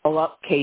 Follow-up case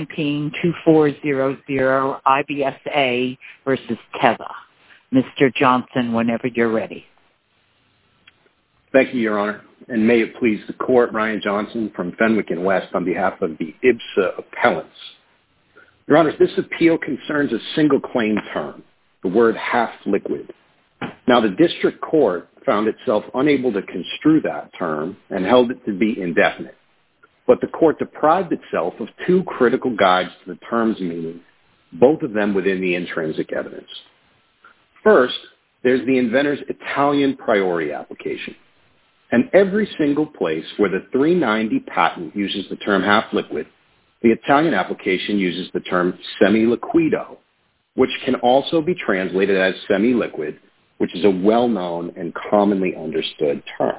19-2400 IBSA versus Teva. Mr. Johnson, whenever you're ready. Thank you, Your Honor. And may it please the Court, Ryan Johnson from Fenwick & West on behalf of the IBSA appellants. Your Honor, this appeal concerns a single claim term, the word half-liquid. Now, the district court found itself unable to construe that term and held it to be indefinite. But the court deprived itself of two critical guides to the term's meaning, both of them within the intrinsic evidence. First, there's the inventor's Italian priority application. And every single place where the 390 patent uses the term half-liquid, the Italian application uses the term semi-liquido, which can also be translated as semi-liquid, which is a well-known and commonly understood term.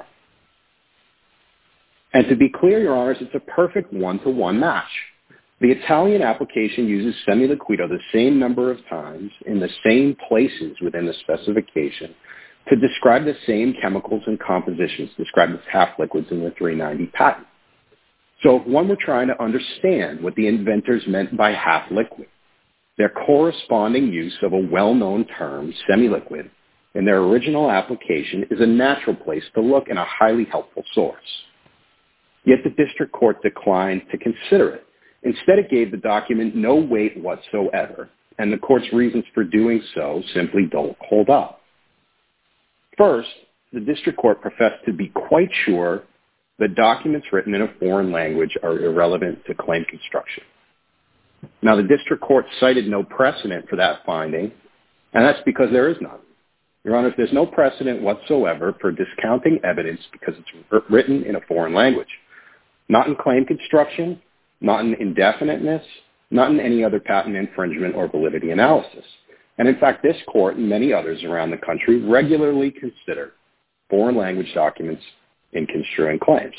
And to be clear, Your Honors, it's a perfect one-to-one match. The Italian application uses semi-liquido the same number of times in the same places within the specification to describe the same chemicals and compositions described as half-liquids in the 390 patent. So if one were trying to understand what the inventors meant by half-liquid, their corresponding use of a well-known term, semi-liquid, in their original application is a natural place to look and a highly helpful source. Yet the district court declined to consider it. Instead, it gave the document no weight whatsoever, and the court's reasons for doing so simply don't hold up. First, the district court professed to be quite sure that documents written in a foreign language are irrelevant to claim construction. Now, the district court cited no precedent for that finding, and that's because there is none. Your Honor, there's no precedent whatsoever for discounting evidence because it's written in a foreign language. Not in claim construction, not in indefiniteness, not in any other patent infringement or validity analysis. And in fact, this court and many others around the country regularly consider foreign language documents in construing claims.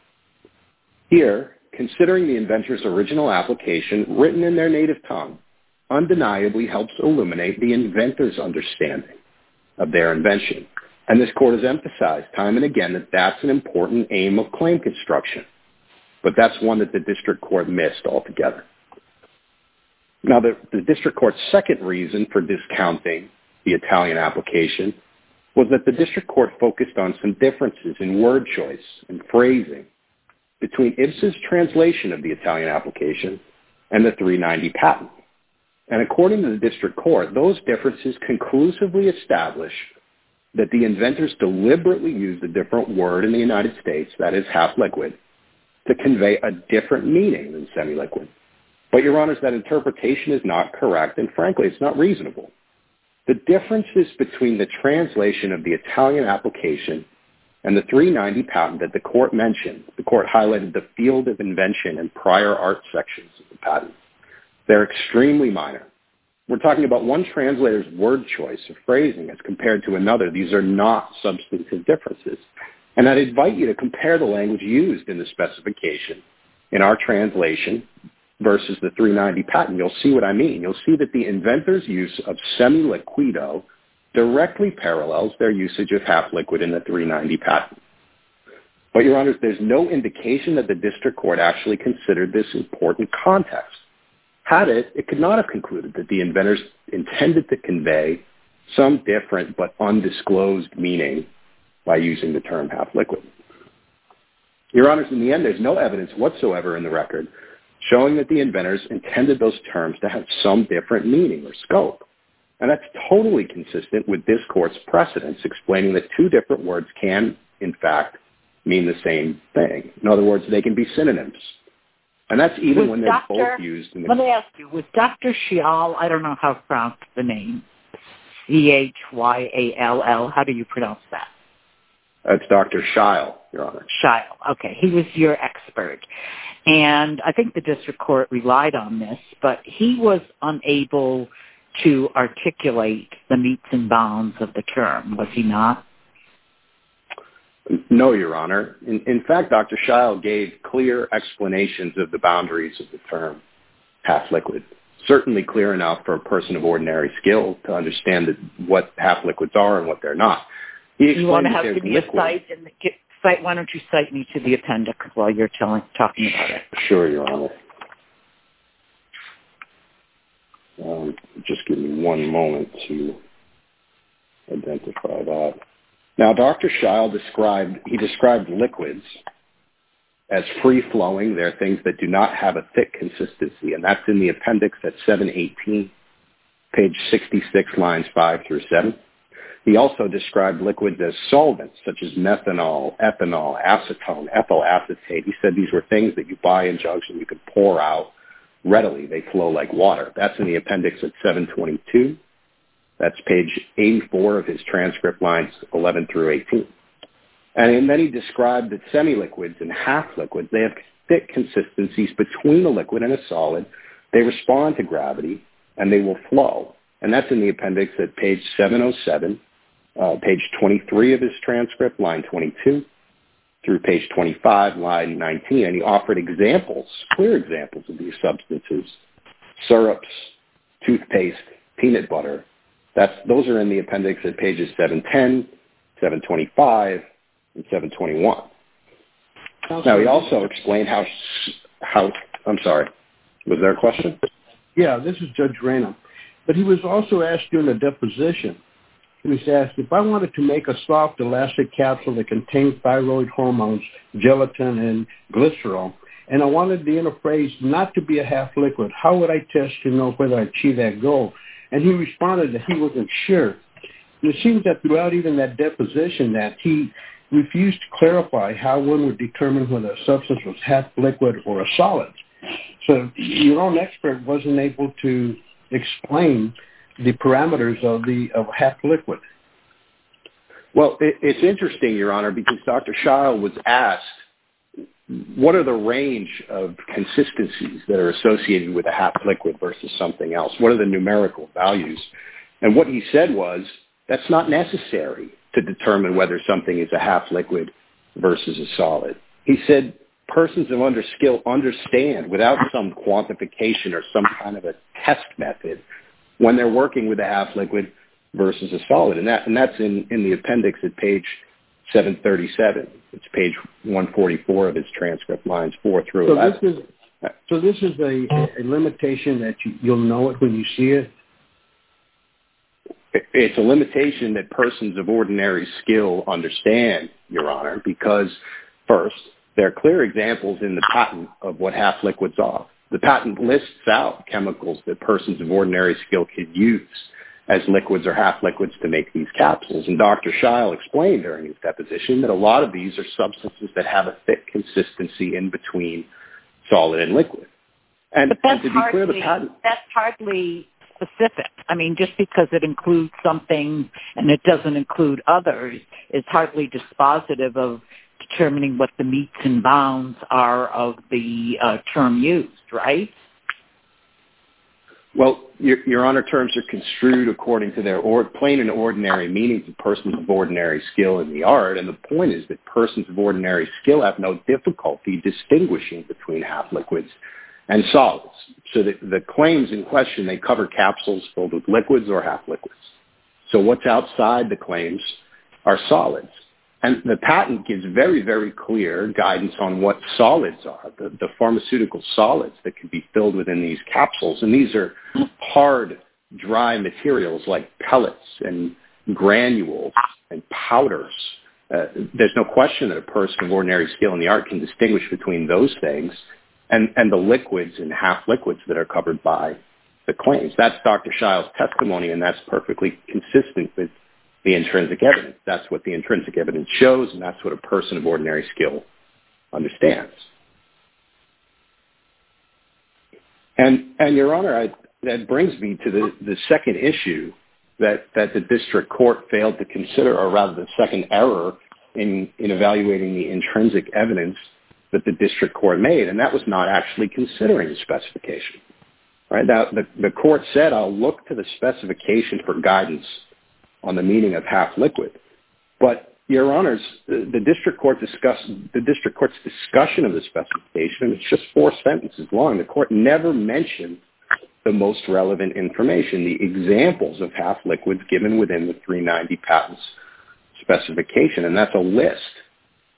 Here, considering the inventor's original application written in their native tongue undeniably helps illuminate the inventor's understanding of their invention. And this court has emphasized time and again that that's an important aim of claim construction. But that's one that the district court missed altogether. Now, the district court's second reason for discounting the Italian application was that the district court focused on some differences in word choice and phrasing between IBSA's translation of the Italian application and the 390 patent. And according to the district court, those differences conclusively establish that the inventors deliberately used a different word in the United States, that is half-liquid, to convey a different meaning than semi-liquid. But, Your Honors, that interpretation is not correct, and frankly, it's not reasonable. The differences between the translation of the Italian application and the 390 patent that the court mentioned, the court highlighted the field of invention and prior art sections of the patent. They're extremely minor. We're talking about one translator's word choice or phrasing as compared to another. These are not substantive differences. And I'd invite you to compare the language used in the specification in our translation versus the 390 patent. You'll see what I mean. You'll see that the inventor's use of semi-liquido directly parallels their usage of half-liquid in the 390 patent. But, Your Honors, there's no indication that the district court actually considered this important context. Had it, it could not have concluded that the inventors intended to convey some different but undisclosed meaning by using the term half-liquid. Your Honors, in the end, there's no evidence whatsoever in the record showing that the inventors intended those terms to have some different meaning or scope. And that's totally consistent with this court's precedents explaining that two different words can, in fact, mean the same thing. In other words, they can be synonyms. And that's even when they're both used. Let me ask you, was Dr. Shyall, I don't know how to pronounce the name, Chyall, how do you pronounce that? That's Dr. Shyall, Your Honor. Shyall, okay. He was your expert. And I think the district court relied on this, but he was unable to articulate the metes and bounds of the term, was he not? No, Your Honor. In fact, Dr. Shyall gave clear explanations of the boundaries of the term half-liquid. Certainly clear enough for a person of ordinary skill to understand what half-liquids are and what they're not. You want to have to be a cite? Why don't you cite me to the appendix while you're talking about it? Sure, Your Honor. Just give me one moment to identify that. Now, Dr. Scheil described liquids as free-flowing. They're things that do not have a thick consistency, and that's in the appendix at 718, page 66, lines 5 through 7. He also described liquids as solvents, such as methanol, ethanol, acetone, ethyl acetate. He said these were things that you buy in jugs and you could pour out readily. They flow like water. That's in the appendix at 722. That's page 84 of his transcript, lines 11 through 18. And then he described that semi-liquids and half-liquids, they have thick consistencies between a liquid and a solid. They respond to gravity, and they will flow. And that's in the appendix at page 707, page 23 of his transcript, line 22, through page 25, line 19. And he offered examples, clear examples of these substances: syrups, toothpaste, peanut butter. Those are in the appendix at pages 710, 725, and 721. Now, he also explained how I'm sorry, was there a question? Yeah, this is Judge Reyna. But he was also asked during the deposition, he was asked, if I wanted to make a soft elastic capsule that contains thyroid hormones, gelatin, and glycerol, and I wanted the interface not to be a half liquid, how would I test to know whether I achieve that goal? And he responded that he wasn't sure. And it seems that throughout even that deposition that he refused to clarify how one would determine whether a substance was half liquid or a solid. So your own expert wasn't able to explain the parameters of half liquid. Well, it's interesting, Your Honor, because Dr. Scheil was asked, what are the range of consistencies that are associated with a half liquid versus something else? What are the numerical values? And what he said was, that's not necessary to determine whether something is a half liquid versus a solid. He said, persons of skill understand without some quantification or some kind of a test method when they're working with a half liquid versus a solid. And that's in the appendix at page 737. It's page 144 of his transcript, lines 4 through 11. So this is a limitation that you'll know it when you see it? It's a limitation that persons of ordinary skill understand, Your Honor, because, first, there are clear examples in the patent of what half liquids are. The patent lists out chemicals that persons of ordinary skill could use as liquids or half liquids to make these capsules. And Dr. Scheil explained during his deposition that a lot of these are substances that have a thick consistency in between solid and liquid. And to be clear, the patent... That's hardly specific. I mean, just because it includes something and it doesn't include others is hardly dispositive of determining what the metes and bounds are of the term used, right? Well, Your Honor, terms are construed according to their plain and ordinary meaning to persons of ordinary skill in the art, and the point is that persons of ordinary skill have no difficulty distinguishing between half liquids and solids. So the claims in question, they cover capsules filled with liquids or half liquids. So what's outside the claims are solids. And the patent gives very, very clear guidance on what solids are, the pharmaceutical solids that can be filled within these capsules. And these are hard, dry materials like pellets and granules and powders. There's no question that a person of ordinary skill in the art can distinguish between those things and the liquids and half liquids that are covered by the claims. That's Dr. Scheil's testimony, and that's perfectly consistent with the intrinsic evidence. That's what the intrinsic evidence shows, and that's what a person of ordinary skill understands. And Your Honor, that brings me to the second issue that the district court failed to consider, or rather the second error in evaluating the intrinsic evidence that the district court made, and that was not actually considering the specification. Right? Now, the court said, I'll look to the specification for guidance on the meaning of half liquid. But, Your Honors, the district court's discussion of the specification, it's just 4 sentences long. The court never mentioned the most relevant information, the examples of half liquids given within the 390 patents specification, and that's a list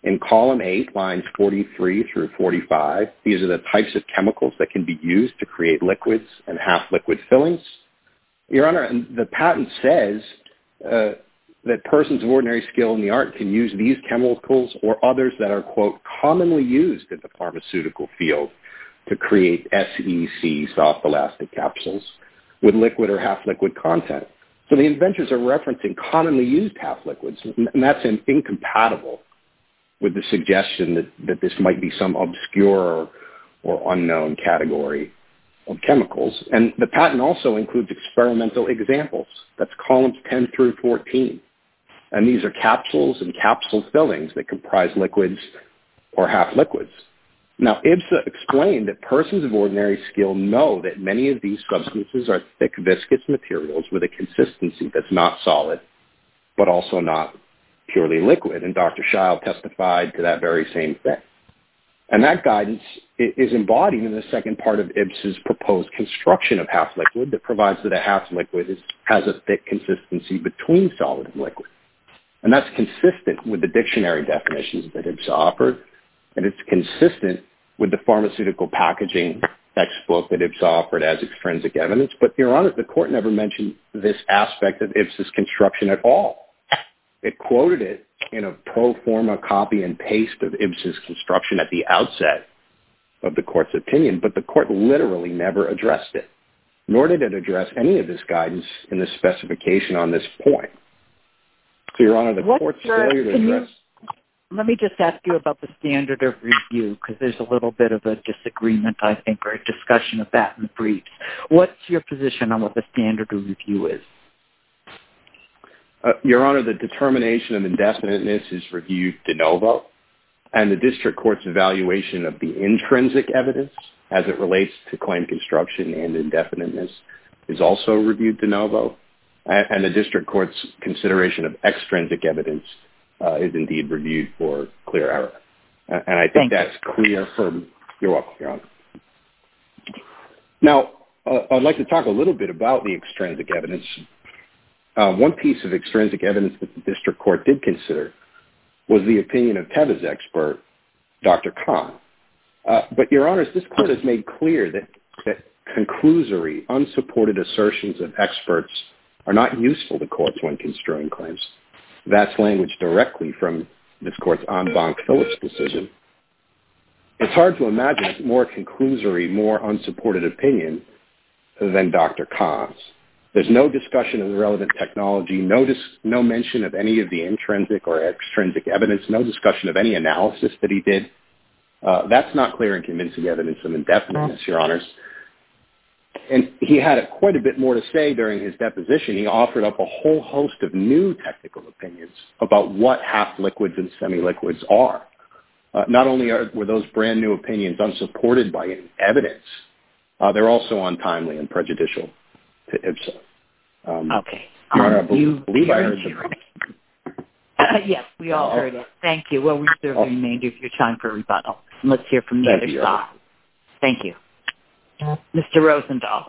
In column 8, lines 43 through 45, these are the types of chemicals that can be used to create liquids and half-liquid fillings. Your Honor, and the patent says that persons of ordinary skill in the art can use these chemicals or others that are, quote, commonly used in the pharmaceutical field to create SEC, soft elastic capsules, with liquid or half-liquid content. So the inventors are referencing commonly used half-liquids, and that's incompatible with the suggestion that this might be some obscure or unknown category of chemicals. And the patent also includes experimental examples. That's columns 10 through 14. And these are capsules and capsule fillings that comprise liquids or half-liquids. Now, IBSA explained that persons of ordinary skill know that many of these substances are thick, viscous materials with a consistency that's not solid, but also not purely liquid. And Dr. Scheil testified to that very same thing. And that guidance is embodied in the second part of IBSA's proposed construction of half-liquid that provides that a half-liquid has a thick consistency between solid and liquid. And that's consistent with the dictionary definitions that IBSA offered, and it's consistent with the pharmaceutical packaging textbook that IBSA offered as extrinsic evidence. But, Your Honor, the court never mentioned this aspect of IBSA's construction at all. It quoted it in a pro forma copy and paste of IBSA's construction at the outset of the court's opinion, but the court literally never addressed it, nor did it address any of this guidance in the specification on this point. So, Your Honor, the court's failure to address... Let me just ask you about the standard of review, because there's a little bit of a disagreement, I think, or a discussion of that in the briefs. What's your position on what the standard of review is? Your Honor, the determination of indefiniteness is reviewed de novo, and the district court's evaluation of the intrinsic evidence as it relates to claim construction and indefiniteness is also reviewed de novo, and the district court's consideration of extrinsic evidence is indeed reviewed for clear error. And I think that's clear from... You're welcome, Your Honor. Now, I'd like to talk a little bit about the extrinsic evidence. One piece of extrinsic evidence that the district court did consider was the opinion of Teva's expert, Dr. Kahn. But, Your Honors, this court has made clear that conclusory, unsupported assertions of experts are not useful to courts when construing claims. That's language directly from this court's en banc Phillips decision. It's hard to imagine a more conclusory, more unsupported opinion than Dr. Kahn's. There's no discussion of the relevant technology, no mention of any of the intrinsic or extrinsic evidence, no discussion of any analysis that he did. That's not clear and convincing evidence of indefiniteness, Your Honors. And he had quite a bit more to say during his deposition. He offered up a whole host of new technical opinions about what half-liquids and semi-liquids are. Not only were those brand new opinions unsupported by any evidence, they're also untimely and prejudicial to IBSA. Okay. Your Honor, I believe I heard yes, we all heard it. Thank you. We'll reserve the remainder of your time for rebuttal. Let's hear from the other side. Thank you. Mr. Rosendahl.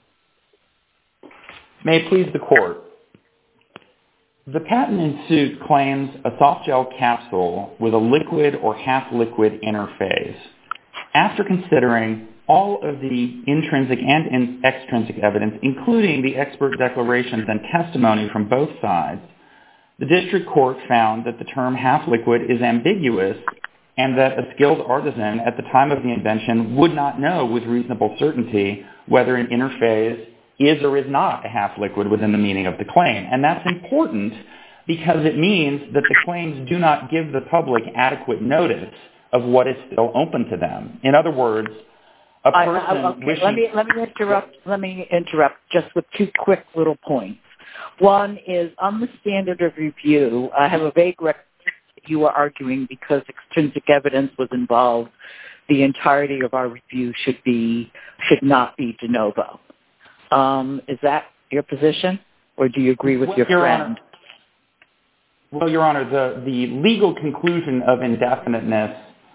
May it please the court. The patent in suit claims a soft gel capsule with a liquid or half-liquid interface. After considering all of the intrinsic and extrinsic evidence, including the expert declarations and testimony from both sides, the district court found that the term half-liquid is ambiguous and that a skilled artisan at the time of the invention would not know with reasonable certainty whether an interface is or is not a half-liquid within the meaning of the claim. And that's important because it means that the claims do not give the public adequate notice of what is still open to them. In other words, a person wishing... Let me interrupt just with two quick little points. One is, on the standard of review, I have a vague record that you were arguing because extrinsic evidence was involved, the entirety of our review should not be de novo. Is that your position, or do you agree with your friend? Well, Your Honor, the legal conclusion of indefiniteness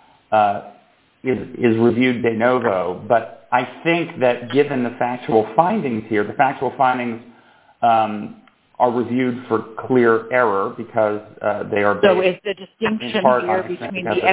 is reviewed de novo, but I think that given the factual findings here, the factual findings are reviewed for clear error because they are based So is the distinction here between the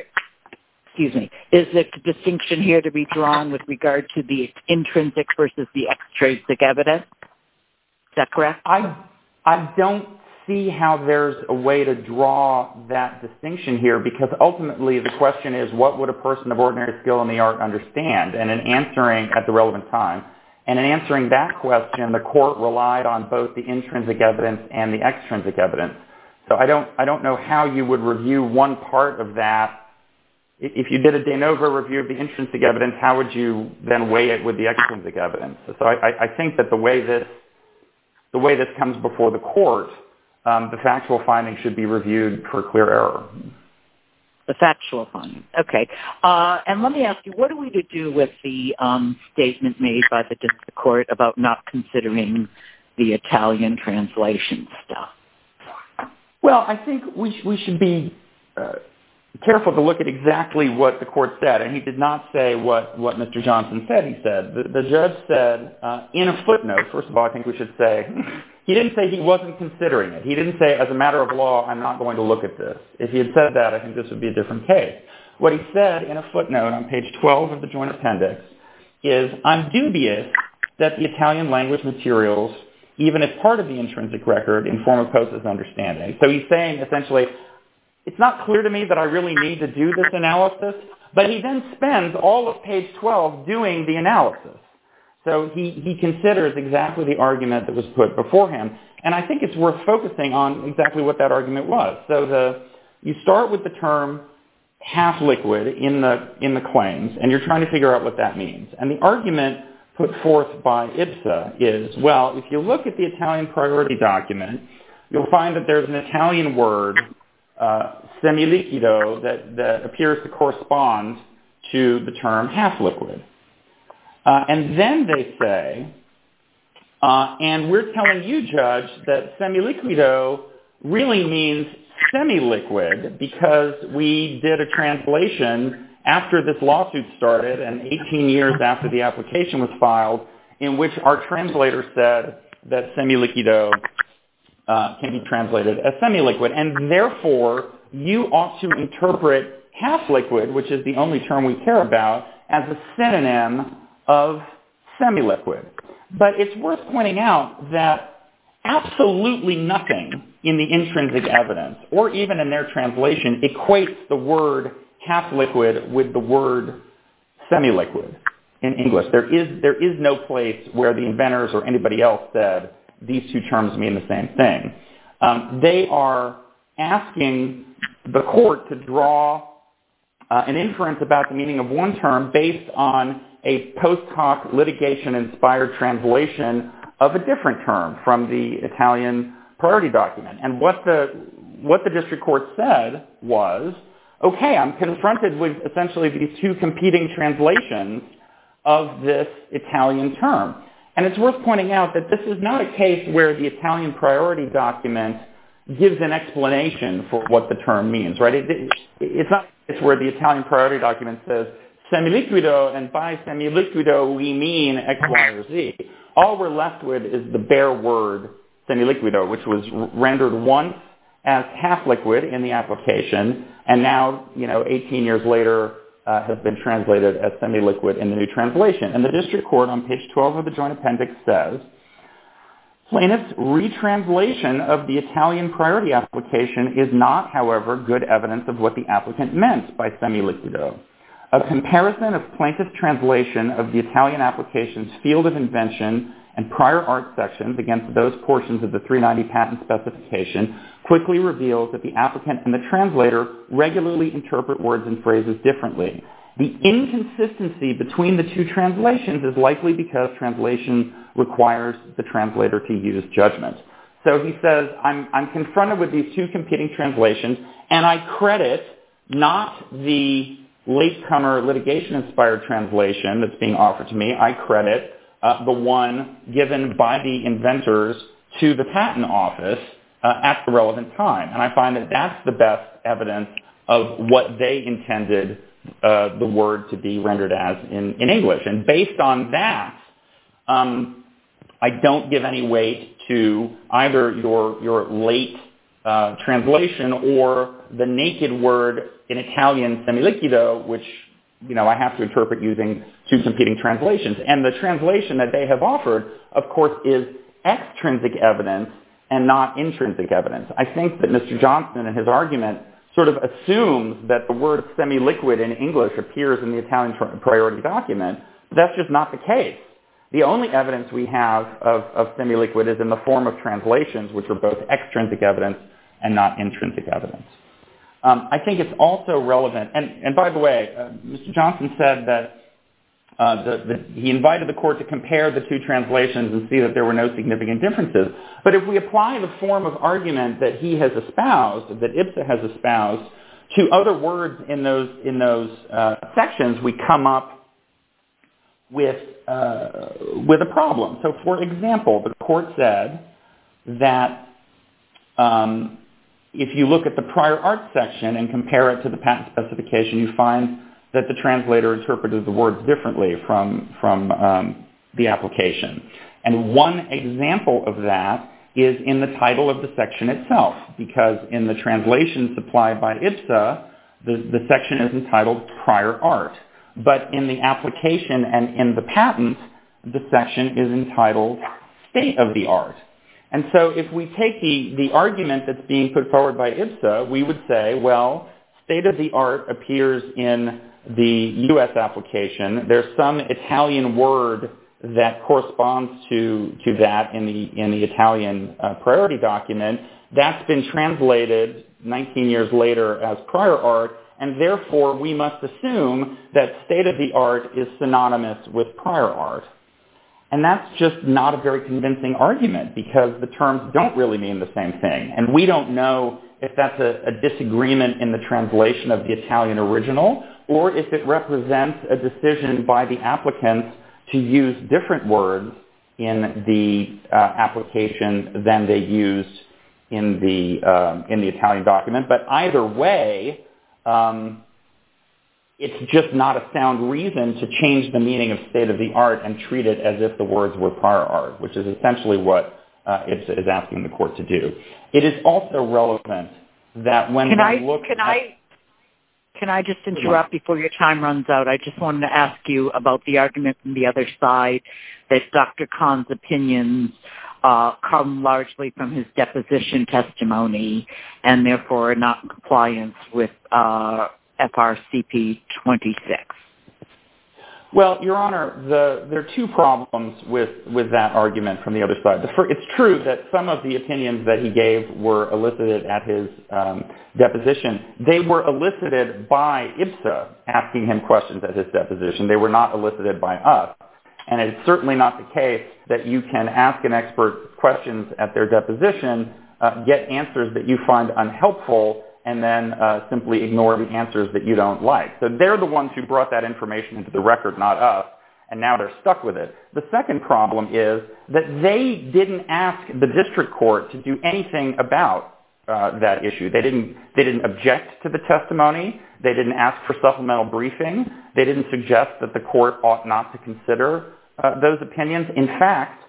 is the distinction here to be drawn with regard to the intrinsic versus the extrinsic evidence? Is that correct? I don't see how there's a way to draw that distinction here, because ultimately the question is, what would a person of ordinary skill in the art understand? And in answering at the relevant time, and in answering that question, the court relied on both the intrinsic evidence and the extrinsic evidence. So I don't know how you would review one part of that. If you did a de novo review of the intrinsic evidence, how would you then weigh it with the extrinsic evidence? So I think that the way this comes before the court, the factual findings should be reviewed for clear error. The factual findings. Okay. And let me ask you, what are we to do with the statement made by the district court about not considering the Italian translation stuff? Well, I think we should be careful to look at exactly what the court said. And he did not say what Mr. Johnson said he said. The judge said in a footnote, first of all, I think we should say, he didn't say he wasn't considering it. He didn't say, as a matter of law, I'm not going to look at this. If he had said that, I think this would be a different case. What he said in a footnote on page 12 of the joint appendix is, I'm dubious that the Italian language materials, even if part of the intrinsic record, inform Oposa's understanding. So he's saying, essentially, it's not clear to me that I really need to do this analysis, but he then spends all of page 12 doing the analysis. So he considers exactly the argument that was put before him. And I think it's worth focusing on exactly what that argument was. So you start with the term half liquid in the claims, and you're trying to figure out what that means. And the argument put forth by IPSA is, well, if you look at the Italian priority document, you'll find that there's an Italian word, semiliquido, that appears to correspond to the term half liquid. And then they say, and we're telling you, Judge, that semiliquido really means semi-liquid because we did a translation after this lawsuit started and 18 years after the application was filed, in which our translator said that semiliquido can be translated as semi-liquid. And therefore, you ought to interpret half-liquid, which is the only term we care about, as a synonym of semi-liquid. But it's worth pointing out that absolutely nothing in the intrinsic evidence, or even in their translation, equates the word half-liquid with the word semi-liquid in English. There is no place where the inventors or anybody else said these two terms mean the same thing. They are asking the court to draw an inference about the meaning of one term based on a post hoc litigation-inspired translation of a different term from the Italian priority document. And what the district court said was, okay, I'm confronted with essentially these two competing translations of this Italian term. And it's worth pointing out that this is not a case where the Italian priority document gives an explanation for what the term means, right? It's not a case where the Italian priority document says, semiliquido, and by semiliquido we mean X, Y, or Z. All we're left with is the bare word semiliquido, which was rendered once as half-liquid in the application, and now, 18 years later, has been translated as semi-liquid in the new translation. And the district court on page 12 of the joint appendix says, plaintiff's retranslation of the Italian priority application is not, however, good evidence of what the applicant meant by semi-liquido. A comparison of plaintiff's translation of the Italian application's field of invention and prior art sections against those portions of the 390 patent specification quickly reveals that the applicant and the translator regularly interpret words and phrases differently. The inconsistency between the two translations is likely because translation requires the translator to use judgment. So he says, I'm confronted with these two competing translations, and I credit not the latecomer litigation-inspired translation that's being offered to me. I credit the one given by the inventors to the patent office at the relevant time. And I find that that's the best evidence of what they intended the word to be rendered as in English. And based on that, I don't give any weight to either your late translation or the naked word in Italian semiliquido, which I have to interpret using two competing translations. And the translation that they have offered, of course, is extrinsic evidence and not intrinsic evidence. I think that Mr. Johnson in his argument sort of assumes that the word semi-liquid in English appears in the Italian priority document. But that's just not the case. The only evidence we have of semi-liquid is in the form of translations, which are both extrinsic evidence and not intrinsic evidence. I think it's also relevant, and by the way, Mr. Johnson said that he invited the court to compare the two translations and see that there were no significant differences. But if we apply the form of argument that he has espoused, that IPSA has espoused, to other words in those sections, we come up with a problem. So, for example, the court said that if you look at the prior art section and compare it to the patent specification, you find that the translator interpreted the words differently from the application. And one example of that is in the title of the section itself, because in the translation supplied by IPSA, the section is entitled Prior Art. But in the application and in the patent, the section is entitled State of the Art. And so if we take the argument that's being put forward by IPSA, we would say, well, state of the art appears in the U.S. application. There's some Italian word that corresponds to that in the Italian priority document. That's been translated 19 years later as prior art, and therefore we must assume that state of the art is synonymous with prior art. And that's just not a very convincing argument because the terms don't really mean the same thing. And we don't know if that's a disagreement in the translation of the Italian original or if it represents a decision by the applicants to use different words in the application than they used in the Italian document. But either way, it's just not a sound reason to change the meaning of state of the art and treat it as if the words were prior art, which is essentially what IPSA is asking the court to do. It is also relevant that when Can I just interrupt before your time runs out? I just wanted to ask you about the argument from the other side that Dr. Kahn's opinions come largely from his deposition testimony and therefore are not in compliance with FRCP 26. Well, Your Honor, there are two problems with that argument from the other side. It's true that some of the opinions that he gave were elicited at his deposition. They were elicited by IPSA asking him questions at his deposition. They were not elicited by us. And it's certainly not the case that you can ask an expert questions at their deposition, get answers that you find unhelpful, and then simply ignore the answers that you don't like. So they're the ones who brought that information into the record, not us, and now they're stuck with it. The second problem is that they didn't ask the district court to do anything about that issue. They didn't object to the testimony. They didn't ask for supplemental briefing. They didn't suggest that the court ought not to consider those opinions. In fact,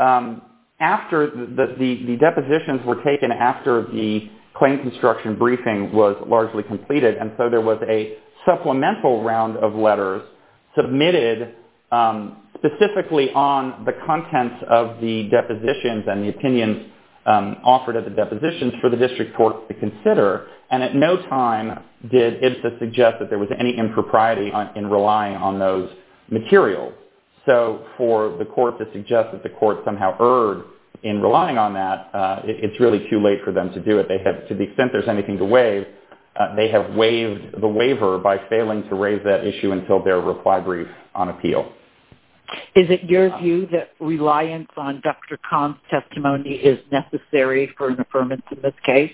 after the depositions were taken after the claim construction briefing was largely completed, and so there was a supplemental round of letters submitted specifically on the contents of the depositions and the opinions offered at the depositions for the district court to consider, and at no time did IPSA suggest that there was any impropriety in relying on those materials. So for the court to suggest that the court somehow erred in relying on that, it's really too late for them to do it. They have, to the extent there's anything to waive, they have waived the waiver by failing to raise that issue until their reply brief on appeal. Is it your view that reliance on Dr. Kahn's testimony is necessary for an affirmance in this case?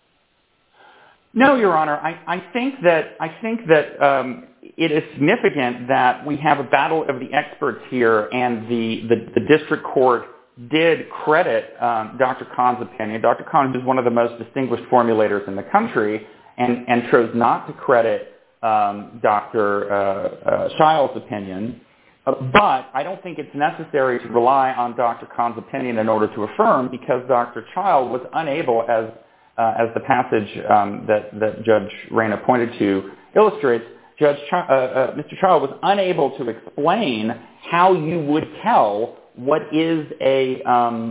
No, Your Honor. I think that it is significant that we have a battle of the experts here, and the district court did credit Dr. Kahn's opinion. Dr. Kahn is one of the most distinguished formulators in the country, and chose not to credit Dr. Shile's opinion. But I don't think it's necessary to rely on Dr. Kahn's opinion in order to affirm, because Dr. Child was unable, as the passage that Judge Reyna pointed to illustrates, Mr. Child was unable to explain how you would tell what is a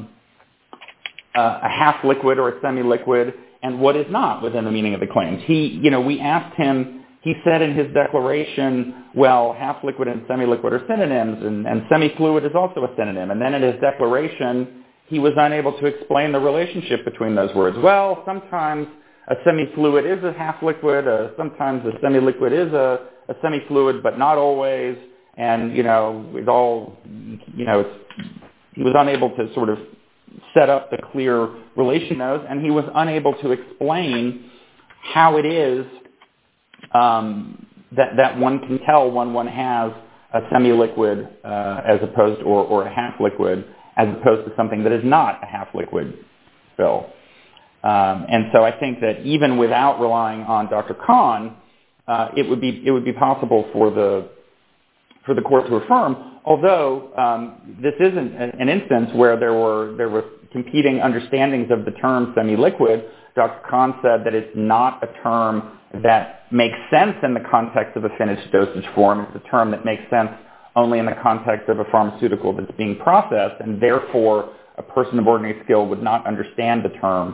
half liquid or a semi-liquid and what is not within the meaning of the claims. We asked him. He said in his declaration, well, half liquid and semi-liquid are synonyms, and semi-fluid is also a synonym. And then in his declaration, he was unable to explain the relationship between those words. Well, sometimes a semi-fluid is a half liquid, sometimes a semi-liquid is a semi-fluid, but not always. And, he was unable to sort of set up the clear relation of those, and he was unable to explain how it is that one can tell when one has a semi-liquid as opposed or a half liquid as opposed to something that is not a half liquid fill. And so I think that even without relying on Dr. Kahn, it would be possible for the court to affirm. Although this isn't an instance where there were competing understandings of the term semi-liquid. Dr. Kahn said that it's not a term that makes sense in the context of a finished dosage form. It's a term that makes sense only in the context of a pharmaceutical that's being processed, and therefore a person of ordinary skill would not understand the term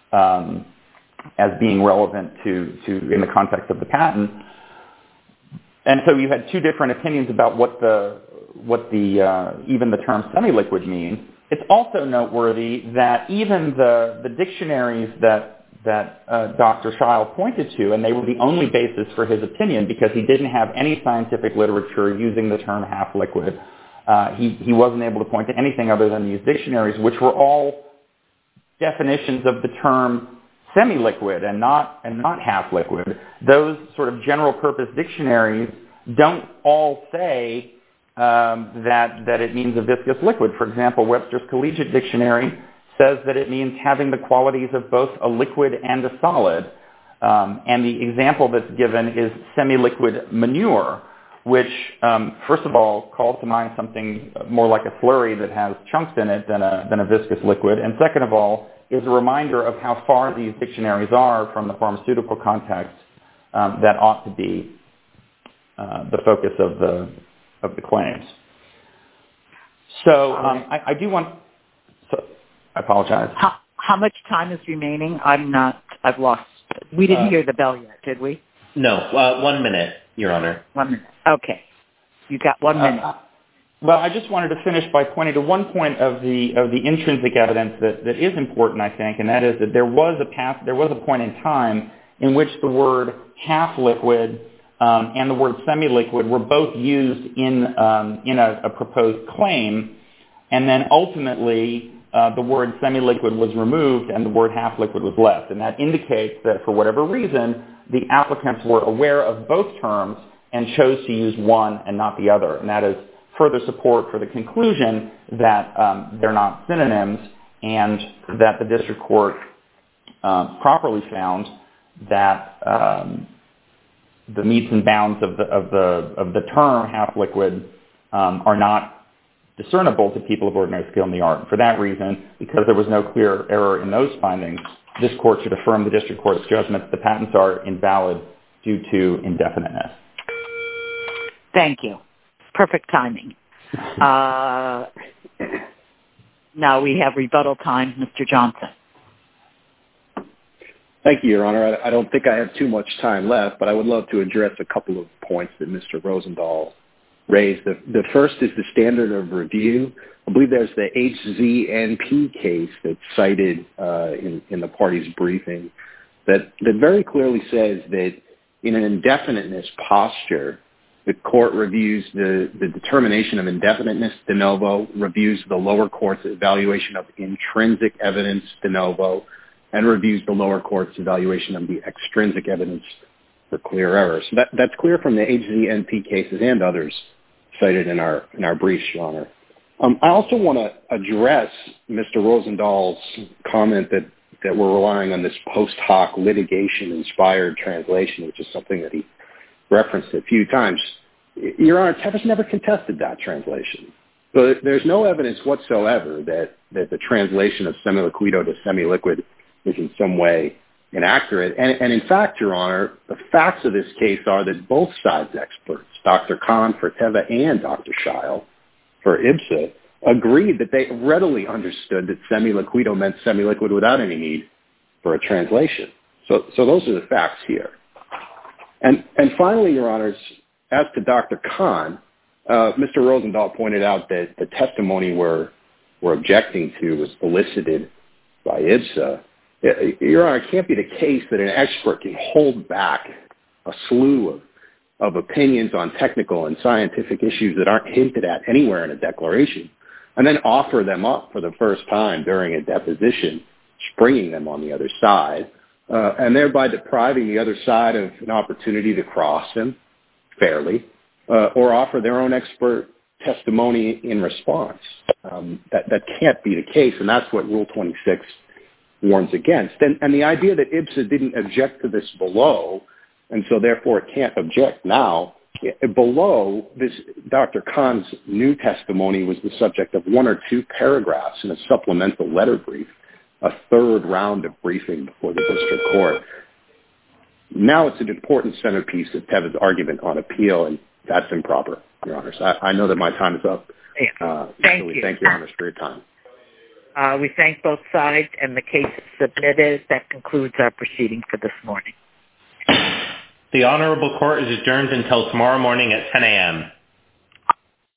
as being relevant to in the context of the patent. And so you had two different opinions about what the even the term semi-liquid means. It's also noteworthy that even the dictionaries that Dr. Child pointed to, and they were the only basis for his opinion because he didn't have any scientific literature using the term half liquid. He wasn't able to point to anything other than these dictionaries, which were all definitions of the term semi-liquid and not half liquid. Those sort of general purpose dictionaries don't all say that it means a viscous liquid. For example, Webster's Collegiate Dictionary says that it means having the qualities of both a liquid and a solid. And the example that's given is semi-liquid manure, which, first of all, calls to mind something more like a slurry that has chunks in it than a viscous liquid. And second of all, is a reminder of how far these dictionaries are from the pharmaceutical context that ought to be the focus of the claims. So I do want. So, I apologize. How much time is remaining? I've lost. We didn't hear the bell yet, did we? No. 1 minute, Your Honor. 1 minute. Okay. You got 1 minute. Well, I just wanted to finish by pointing to one point of the intrinsic evidence that is important, I think, and that is that there was a point in time in which the word half liquid and the word semi-liquid were both used in a proposed claim, and then ultimately the word semi-liquid was removed and the word half liquid was left, and that indicates that for whatever reason the applicants were aware of both terms and chose to use one and not the other, and that is further support for the conclusion that they're not synonyms, and that the district court properly found that the metes and bounds of the term half liquid are not discernible to people of ordinary skill in the art. For that reason, because there was no clear error in those findings, this court should affirm the district court's judgment that the patents are invalid due to indefiniteness. Thank you. Perfect timing. Now we have rebuttal time, Mr. Johnson. Thank you, Your Honor. I don't think I have too much time left, but I would love to address a couple of points that Mr. Rosendahl raised. The first is the standard of review. I believe there's the HZNP case that's cited in the party's briefing that very clearly says that in an indefiniteness posture, the court reviews the determination of indefiniteness de novo, reviews the lower court's evaluation of intrinsic evidence de novo, and reviews the lower court's evaluation of the extrinsic evidence for clear error. So that's clear from the HZNP cases and others cited in our briefs, Your Honor. I also want to address Mr. Rosendahl's comment that we're relying on this post hoc litigation-inspired translation, which is something that he referenced a few times. Your Honor, Tevis never contested that translation. So there's no evidence whatsoever that the translation of semi-liquido to semi-liquid is in some way inaccurate. And in fact, Your Honor, the facts of this case are that both sides' experts, Dr. Kahn for Teva and Dr. Scheil for IBSA, agreed that they readily understood that semi-liquido meant semi-liquid without any need for a translation. So those are the facts here. And finally, Your Honors, as to Dr. Kahn, Mr. Rosendahl pointed out that the testimony we're objecting to was elicited by IBSA. Your Honor, it can't be the case that an expert can hold back a slew of opinions on technical and scientific issues that aren't hinted at anywhere in a declaration, and then offer them up for the first time during a deposition, springing them on the other side, and thereby depriving the other side of an opportunity to cross him fairly, or offer their own expert testimony in response. That can't be the case, and that's what Rule 26 warns against. And the idea that IBSA didn't object to this below, and so therefore it can't object now, below this, Dr. Kahn's new testimony was the subject of one or two paragraphs in a supplemental letter brief, a third round of briefing before the district court. Now it's an important centerpiece of Teva's argument on appeal, and that's improper, Your Honors. I know that my time is up. Thank you. Thank you, Your Honors, for your time. We thank both sides, and the case is submitted. That concludes our proceeding for this morning. The Honorable Court is adjourned until tomorrow morning at 10 a.m.